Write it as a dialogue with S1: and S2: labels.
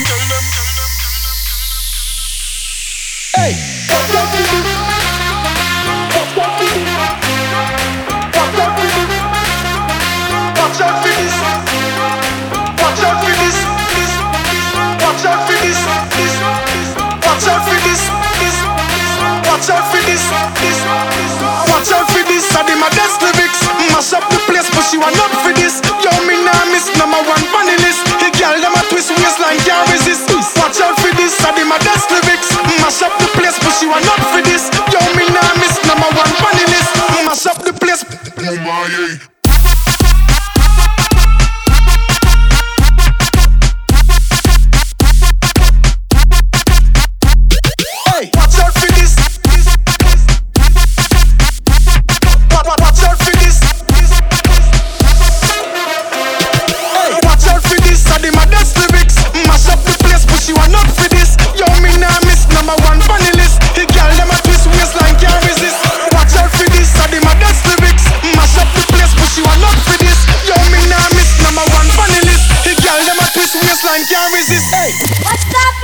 S1: Hey. Watch out for this. Watch out for this. Watch out for this. Watch out for this. Watch out for this. Watch out for this. I did my best lyrics. Mash up the place, but she want up for this. Yo, me nah miss number one funny list. The girl them a twist waistline can't resist. Watch out for this. I did my best lyrics. Mash up the place, but she want up for this. Yo, me nah miss number one funny list. Mash up the place. Oh my yeah. Watch out for this. Watch out for this. Watch out for this. I did my best lyrics. Mash up the place, but she want up for this. Yo, me nah miss number one funny list. The girl them a twist waistline can't resist. Watch out for this. I did my best lyrics. Mash up the place, but she want up for this. Yo, me nah miss number one funny list. The girl them a twist waistline can't resist. Hey,
S2: what's up?